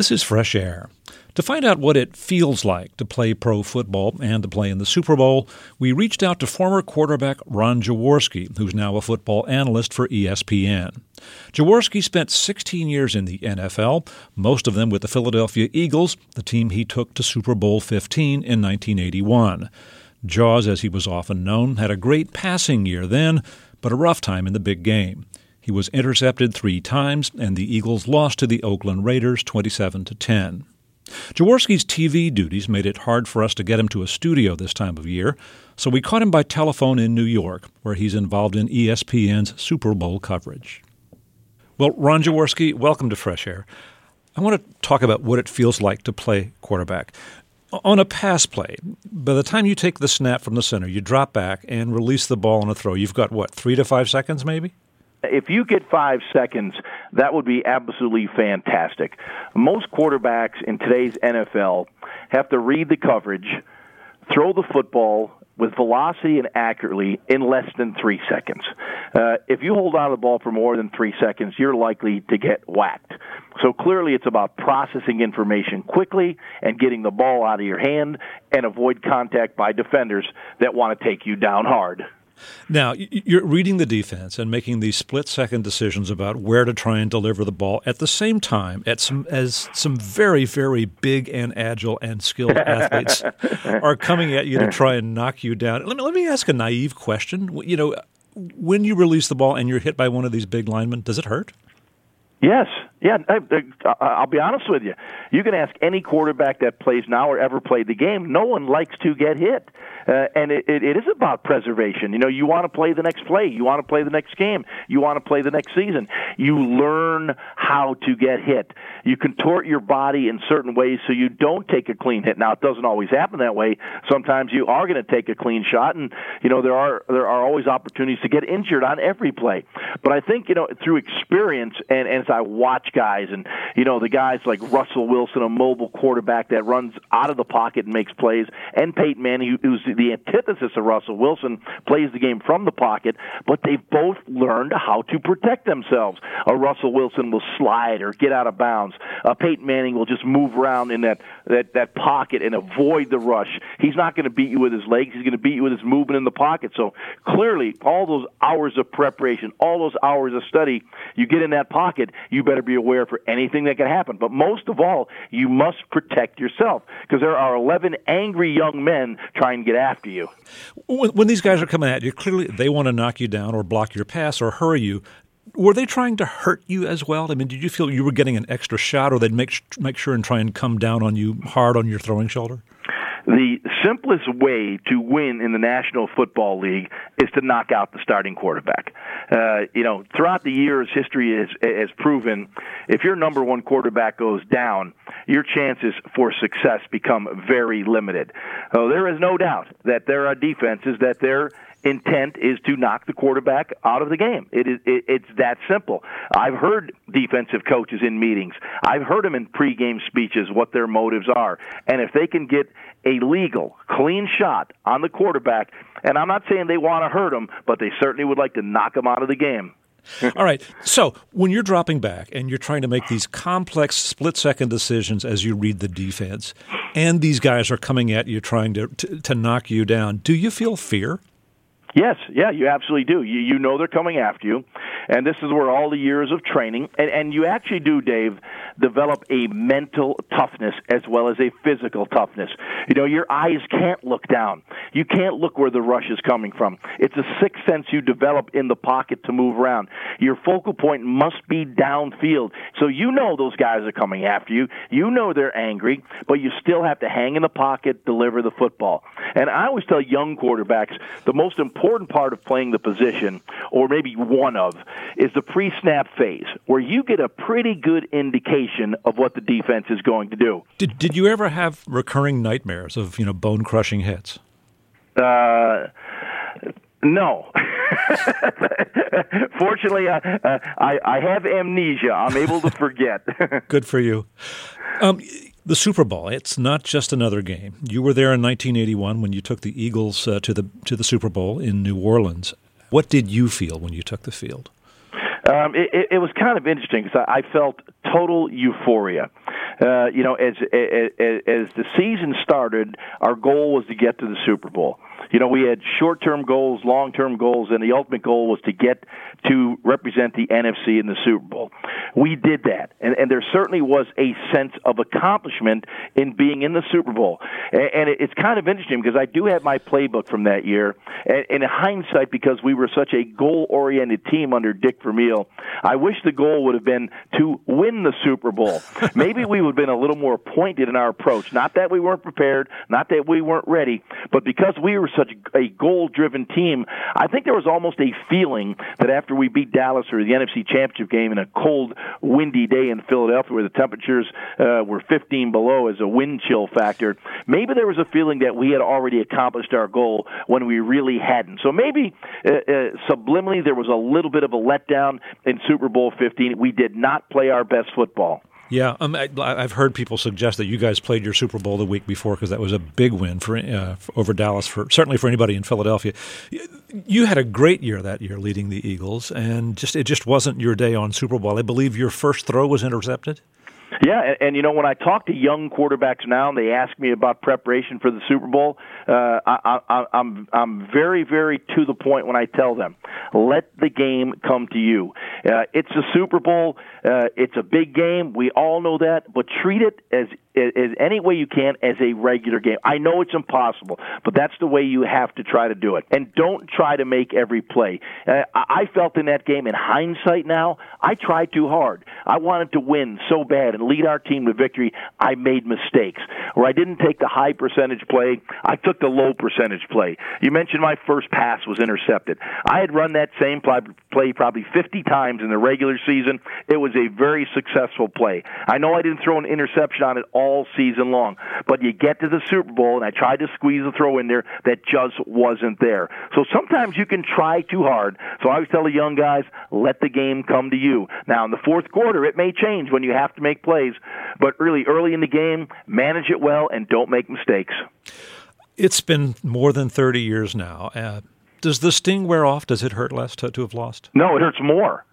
This is Fresh Air. To find out what it feels like to play pro football and to play in the Super Bowl, we reached out to former quarterback Ron Jaworski, who's now a football analyst for ESPN. Jaworski spent 16 years in the NFL, most of them with the Philadelphia Eagles, the team he took to Super Bowl 15 in 1981. Jaws, as he was often known, had a great passing year then, but a rough time in the big game. He was intercepted 3 times, and the Eagles lost to the Oakland Raiders 27-10. Jaworski's TV duties made it hard for us to get him to a studio this time of year, so we caught him by telephone in New York, where he's involved in ESPN's Super Bowl coverage. Well, Ron Jaworski, welcome to Fresh Air. I want to talk about what it feels like to play quarterback. On a pass play, by the time you take the snap from the center, you drop back and release the ball on a throw. You've got, 3 to 5 seconds maybe? If you get 5 seconds, that would be absolutely fantastic. Most quarterbacks in today's NFL have to read the coverage, throw the football with velocity and accurately in less than 3 seconds. If you hold on to the ball for more than 3 seconds, you're likely to get whacked. So clearly it's about processing information quickly and getting the ball out of your hand and avoid contact by defenders that want to take you down hard. Now, you're reading the defense and making these split-second decisions about where to try and deliver the ball at the same time as some very, very big and agile and skilled athletes are coming at you to try and knock you down. Let me ask a naive question. You know, when you release the ball and you're hit by one of these big linemen, does it hurt? Yes. Yeah, I'll be honest with you. You can ask any quarterback that plays now or ever played the game. No one likes to get hit. And it is about preservation. You know, you want to play the next play. You want to play the next game. You want to play the next season. You learn how to get hit. You contort your body in certain ways so you don't take a clean hit. Now, it doesn't always happen that way. Sometimes you are going to take a clean shot, and, you know, there are always opportunities to get injured on every play. But I think, you know, through experience and as I watch guys and, you know, the guys like Russell Wilson, a mobile quarterback that runs out of the pocket and makes plays, and Peyton Manning, who's the antithesis of Russell Wilson, plays the game from the pocket, but they've both learned how to protect themselves. Russell Wilson will slide or get out of bounds. Peyton Manning will just move around in that pocket and avoid the rush. He's not going to beat you with his legs. He's going to beat you with his movement in the pocket. So clearly, all those hours of preparation, all those hours of study, you get in that pocket, you better be aware for anything that can happen. But most of all, you must protect yourself because there are 11 angry young men trying to get after you. When these guys are coming at you, clearly they want to knock you down or block your pass or hurry you. Were they trying to hurt you as well? I mean, did you feel you were getting an extra shot, or they'd make sure and try and come down on you hard on your throwing shoulder? The simplest way to win in the National Football League is to knock out the starting quarterback. You know, throughout the years, history has proven if your number one quarterback goes down, your chances for success become very limited. There is no doubt that there are defenses that their intent is to knock the quarterback out of the game. It's that simple. I've heard defensive coaches in meetings. I've heard them in pregame speeches what their motives are. And if they can get a legal, clean shot on the quarterback, and I'm not saying they want to hurt him, but they certainly would like to knock him out of the game. All right. So when you're dropping back and you're trying to make these complex split-second decisions as you read the defense, and these guys are coming at you trying to knock you down, do you feel fear? Yes, yeah, you absolutely do. You know they're coming after you, and this is where all the years of training, and you actually do, Dave, develop a mental toughness as well as a physical toughness. You know, your eyes can't look down. You can't look where the rush is coming from. It's a sixth sense you develop in the pocket to move around. Your focal point must be downfield, so you know those guys are coming after you. You know they're angry, but you still have to hang in the pocket, deliver the football. And I always tell young quarterbacks the most important part of playing the position, or maybe one of, is the pre-snap phase, where you get a pretty good indication of what the defense is going to do. Did you ever have recurring nightmares of, bone-crushing hits? No. Fortunately, I have amnesia. I'm able to forget. Good for you. The Super Bowl, it's not just another game. You were there in 1981 when you took the Eagles to the Super Bowl in New Orleans. What did you feel when you took the field? It was kind of interesting because I felt total euphoria. As the season started, our goal was to get to the Super Bowl. We had short-term goals, long-term goals, and the ultimate goal was to get to represent the NFC in the Super Bowl. We did that, and there certainly was a sense of accomplishment in being in the Super Bowl. And it's kind of interesting because I do have my playbook from that year, and in hindsight, because we were such a goal-oriented team under Dick Vermeil, I wish the goal would have been to win the Super Bowl. Maybe we would have been a little more pointed in our approach. Not that we weren't prepared, not that we weren't ready, but because we were such a goal-driven team, I think there was almost a feeling that after we beat Dallas or the NFC Championship game in a cold, windy day in Philadelphia where the temperatures were 15 below as a wind chill factor, maybe there was a feeling that we had already accomplished our goal when we really hadn't. So maybe subliminally there was a little bit of a letdown in Super Bowl 15. We did not play our best football. Yeah, I've heard people suggest that you guys played your Super Bowl the week before because that was a big win for over Dallas, certainly for anybody in Philadelphia. You had a great year that year leading the Eagles, and it just wasn't your day on Super Bowl. I believe your first throw was intercepted? Yeah, and when I talk to young quarterbacks now and they ask me about preparation for the Super Bowl, I'm very, very to the point when I tell them, let the game come to you. It's a Super Bowl. It's a big game. We all know that, but treat it as any way you can as a regular game. I know it's impossible, but that's the way you have to try to do it. And don't try to make every play. I felt in that game, in hindsight now, I tried too hard. I wanted to win so bad and lead our team to victory. I made mistakes. Where I didn't take the high percentage play, I took the low percentage play. You mentioned my first pass was intercepted. I had run that same play probably 50 times in the regular season. It was a very successful play. I know I didn't throw an interception on it all season long, but you get to the Super Bowl, and I tried to squeeze a throw in there that just wasn't there. So sometimes you can try too hard. So I always tell the young guys, let the game come to you. Now, in the fourth quarter, it may change when you have to make plays, but really early in the game, manage it well and don't make mistakes. It's been more than 30 years now. Does the sting wear off? Does it hurt less to have lost? No, it hurts more.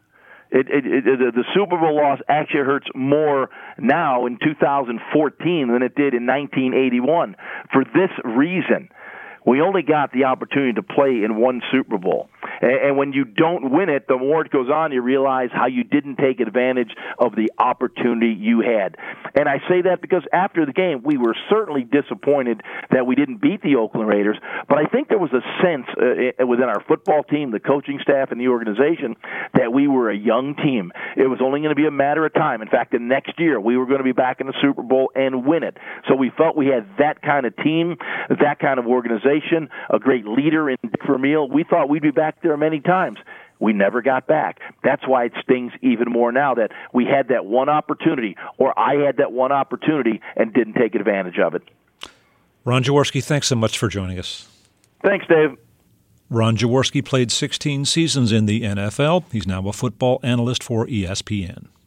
The Super Bowl loss actually hurts more now in 2014 than it did in 1981. For this reason, we only got the opportunity to play in one Super Bowl. And when you don't win it, the more it goes on, you realize how you didn't take advantage of the opportunity you had. And I say that because after the game, we were certainly disappointed that we didn't beat the Oakland Raiders, but I think there was a sense within our football team, the coaching staff, and the organization that we were a young team. It was only going to be a matter of time. In fact, the next year, we were going to be back in the Super Bowl and win it. So we felt we had that kind of team, that kind of organization, a great leader in Dick Vermeil. We thought we'd be back there many times. We never got back. That's why it stings even more now that we had that one opportunity, or I had that one opportunity and didn't take advantage of it. Ron Jaworski, thanks so much for joining us. Thanks, Dave. Ron Jaworski played 16 seasons in the NFL. He's now a football analyst for ESPN.